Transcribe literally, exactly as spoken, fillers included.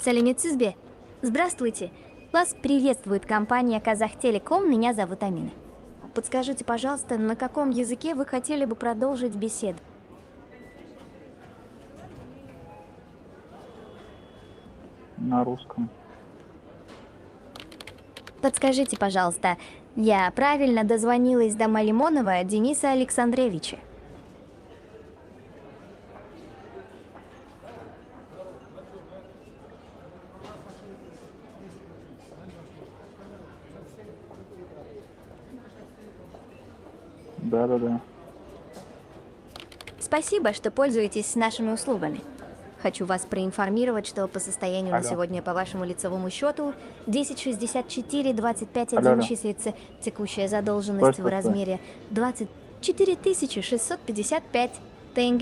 Салимецизбе. Здравствуйте. Вас приветствует компания Казахтелеком. Меня зовут Амина. Подскажите, пожалуйста, на каком языке вы хотели бы продолжить беседу? На русском. Подскажите, пожалуйста, я правильно дозвонилась до Малимонова Дениса Александровича? Да-да-да. Спасибо, что пользуетесь нашими услугами. Хочу вас проинформировать, что по состоянию на Алло. сегодня по вашему лицевому счету десять шестьдесят четыре двадцать пять Алло, один алло. числится текущая задолженность Стой, в стой, стой. размере двадцать четыре тысячи шестьсот пятьдесят пять тенге.